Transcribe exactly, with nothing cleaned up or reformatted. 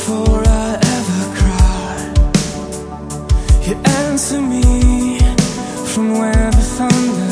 before I ever cry. You answer me from where the thunder